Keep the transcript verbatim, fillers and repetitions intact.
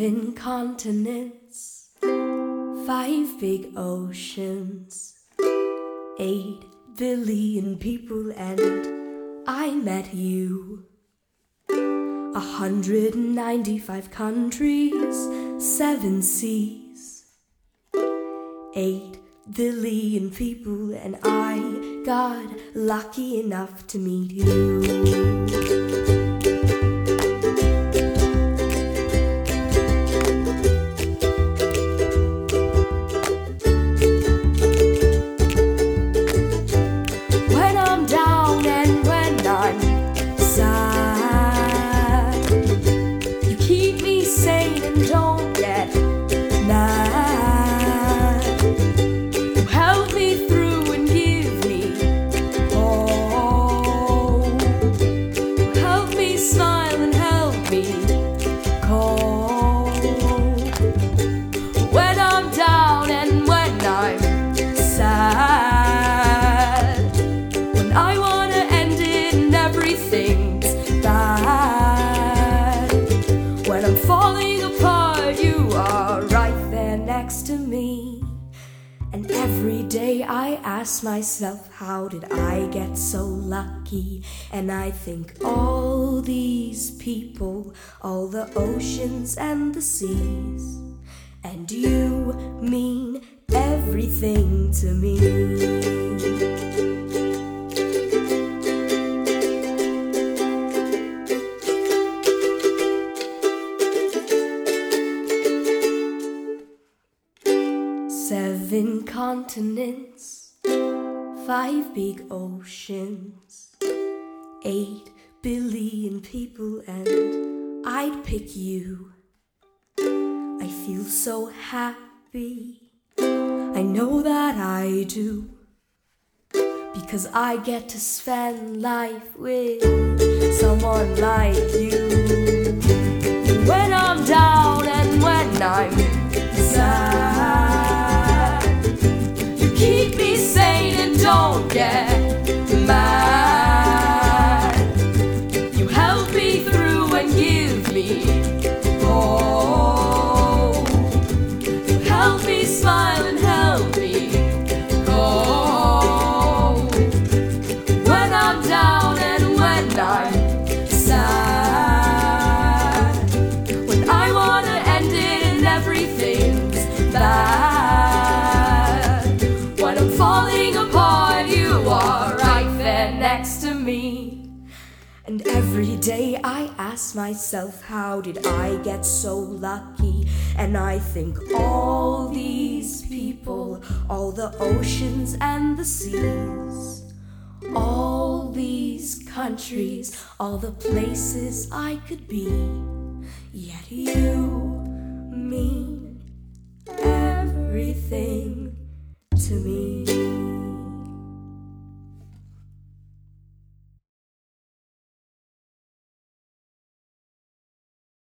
Seven continents, five big oceans, eight billion people, and I met you. A hundred and ninety-five countries, seven seas, eight billion people, and I got lucky enough to meet you. And every day I ask myself, how did I get so lucky? And I think all these people, all the oceans and the seas, and you mean everything to me. Seven continents, five big oceans, eight billion people, and I'd pick you. I feel so happy, I know that I do, because I get to spend life with someone like you. When I'm down and when I'm sad, keep me sane and don't get mad. You help me through and give me hope. You help me smile and help me go. When I'm down and when I'm sad, when I wanna end it and everything's bad, falling apart, you are right there next to me. And every day I ask myself, how did I get so lucky? And I think all these people, all the oceans and the seas, all these countries, all the places I could be, yet you mean everything to me.